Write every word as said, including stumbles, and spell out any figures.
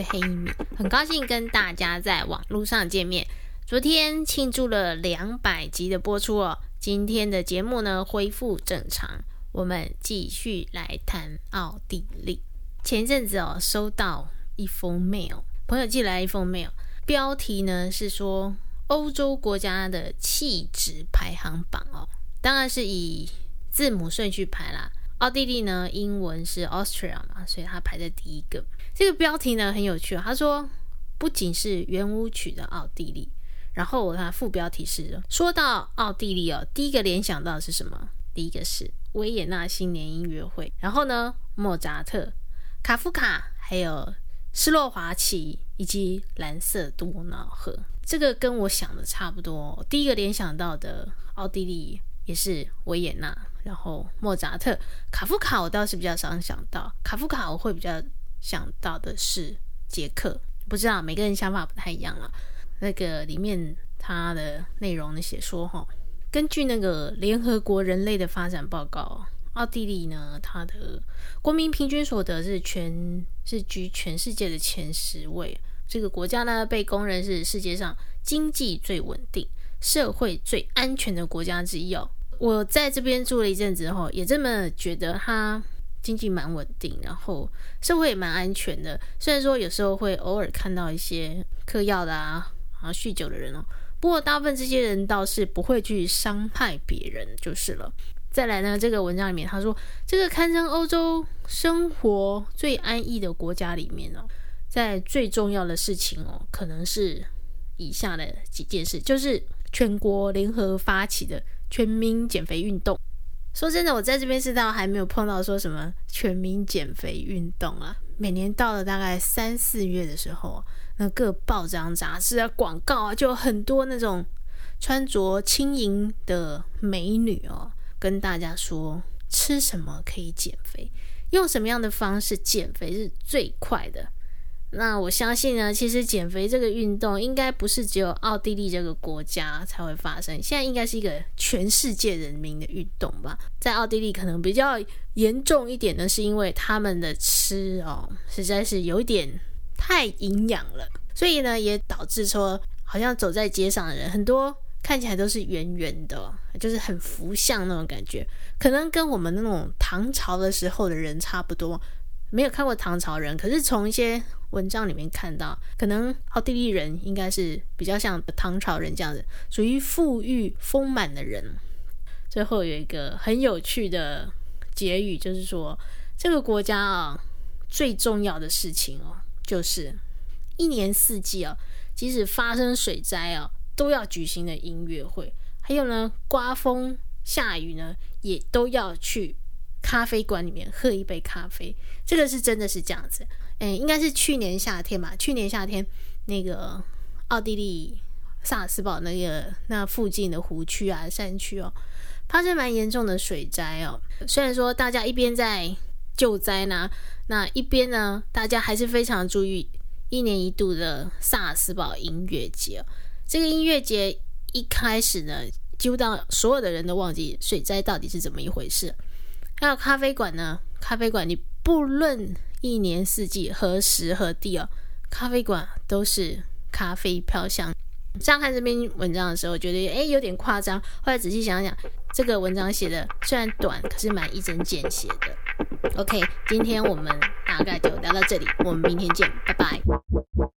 是黑米，很高兴跟大家在网络上见面。昨天庆祝了两百集的播出哦，今天的节目呢恢复正常，我们继续来谈奥地利。前一阵子哦，收到一封 mail， 朋友寄来一封 mail， 标题呢是说欧洲国家的气质排行榜哦，当然是以字母顺序排啦。奥地利呢，英文是 Austria 嘛，所以它排在第一个。这个标题呢很有趣，他说不仅是圆舞曲的奥地利，然后我看副标题是说到奥地利哦，第一个联想到的是什么？第一个是维也纳新年音乐会，然后呢莫扎特、卡夫卡，还有斯洛伐奇以及蓝色多瑙河。这个跟我想的差不多，第一个联想到的奥地利也是维也纳，然后莫扎特。卡夫卡我倒是比较少想到，卡夫卡我会比较想到的是捷克，不知道每个人想法不太一样啦。那个里面它的内容呢写说齁，根据那个联合国人类的发展报告，奥地利呢它的国民平均所得是全是居全世界的前十位。这个国家呢被公认是世界上经济最稳定、社会最安全的国家之一哦。我在这边住了一阵子后，也这么觉得它经济蛮稳定，然后社会也蛮安全的。虽然说有时候会偶尔看到一些嗑药的啊、然后酗酒的人哦，不过大部分这些人倒是不会去伤害别人就是了。再来呢，这个文章里面他说，这个堪称欧洲生活最安逸的国家里面哦，在最重要的事情哦，可能是以下的几件事，就是全国联合发起的全民减肥运动。说真的，我在这边是到还没有碰到说什么全民减肥运动啊。每年到了大概三四月的时候，那各报章杂志啊、广告啊，就有很多那种穿着轻盈的美女哦，跟大家说吃什么可以减肥，用什么样的方式减肥是最快的。那我相信呢，其实减肥这个运动应该不是只有奥地利这个国家才会发生，现在应该是一个全世界人民的运动吧。在奥地利可能比较严重一点的是因为他们的吃哦，实在是有一点太营养了，所以呢也导致说好像走在街上的人很多看起来都是圆圆的，就是很福相那种感觉，可能跟我们那种唐朝的时候的人差不多。没有看过唐朝人，可是从一些文章里面看到，可能奥地利人应该是比较像唐朝人这样子，属于富裕丰满的人。最后有一个很有趣的结语，就是说这个国家啊，最重要的事情哦，就是一年四季啊，即使发生水灾啊，都要举行的音乐会。还有呢，刮风下雨呢，也都要去咖啡馆里面喝一杯咖啡。这个是真的是这样子。诶，应该是去年夏天吧，去年夏天那个奥地利萨尔斯堡那个那附近的湖区啊、山区哦，发生蛮严重的水灾哦。虽然说大家一边在救灾呢，那一边呢大家还是非常注意一年一度的萨尔斯堡音乐节哦。这个音乐节一开始呢，几乎到所有的人都忘记水灾到底是怎么一回事。还有咖啡馆呢，咖啡馆你不论一年四季何时何地哦，咖啡馆都是咖啡飘香。上看这篇文章的时候觉得诶有点夸张，后来仔细想想，这个文章写的虽然短，可是蛮一针见血的。 OK， 今天我们大概就聊到这里，我们明天见，拜拜。